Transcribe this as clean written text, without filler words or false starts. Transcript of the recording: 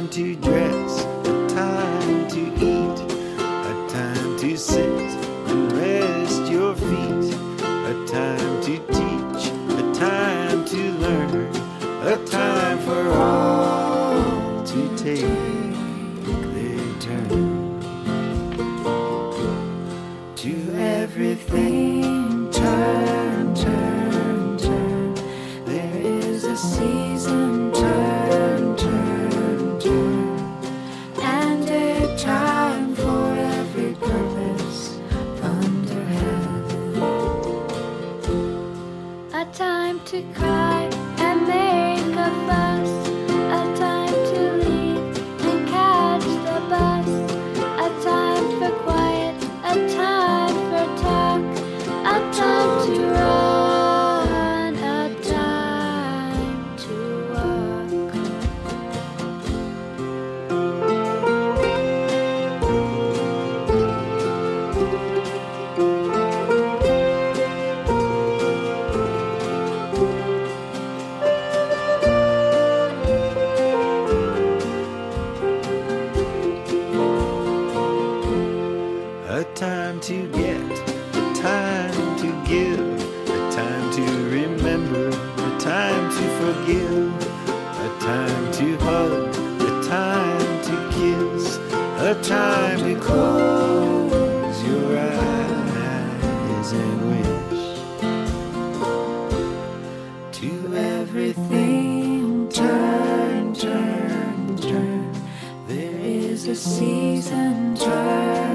time to dress, a time to eat, a time to sit and rest your feet, a time to teach, a time to learn, a time for all to take their turn. To everything turn, turn, turn. There is a season, turn, turn, turn. And a time for every purpose under heaven. A time to cry and make a fuss, a time to leave and catch the bus, a time for quiet, a time for talk, a time to run, a time to walk. A time to get, a time to give, a time to remember, a time to forgive, a time to hug, a time to kiss, a time to close your eyes and wish. To everything turn, turn, turn. There is a season, turn.